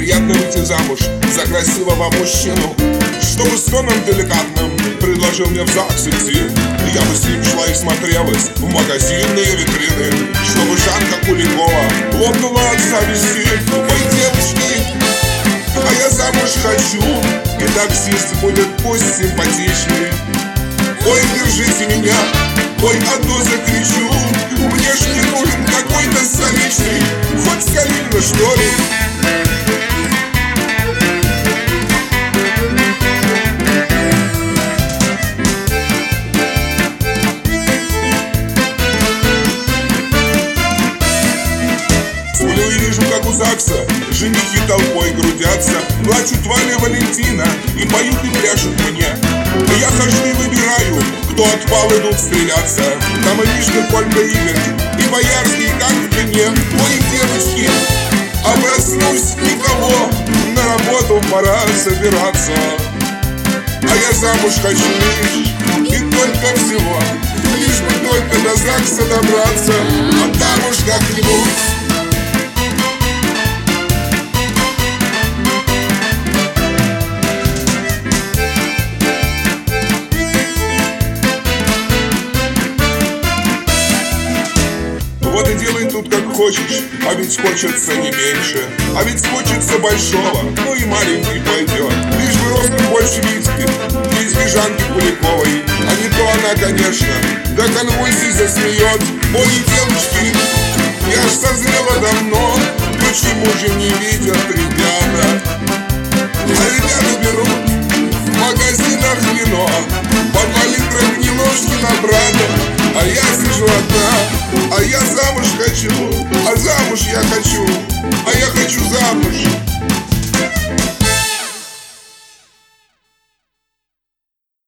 приятно выйти замуж за красивого мужчину, чтобы с тоном деликатным предложил мне в ЗАГС идти. Я бы с ним шла и смотрелась в магазинные витрины, чтобы Жанка Куликова лопнула от зависти. Ой, девочки, а я замуж хочу, и таксист будет пусть симпатичный. Ой, держите меня, ой, а то закричу. Мне ж не нужен какой-то столичный, хоть с Калинина, что ли. Вижу, как у ЗАГСа женихи толпой грудятся, плачут Валя, Валентина и поют и пляшут мне. Я хожу и выбираю, кто отпал, идут стреляться. Там и Мишка, Колька, Игорь и Боярский, как в кине. Ой, девочки, а проснусь никого, на работу пора собираться. А я замуж хочу лишь и только всего, лишь бы только до ЗАГСа добраться, а там уж как-нибудь. Вот и делай тут как хочешь, а ведь хочется не меньше, а ведь хочется большого, ну и маленький пойдет. Лишь бы ростом больше Витьки и из Жанки Куликовой, а не то она, конечно, до конвульсий засмеет. Ой, девочки, я ж созрела давно, почему же не видят ребята? А ребята берут в магазинах вино, по 2 литра гнилушки на брата. А я сижу одна, а я замуж хочу, а замуж я хочу, а я хочу замуж.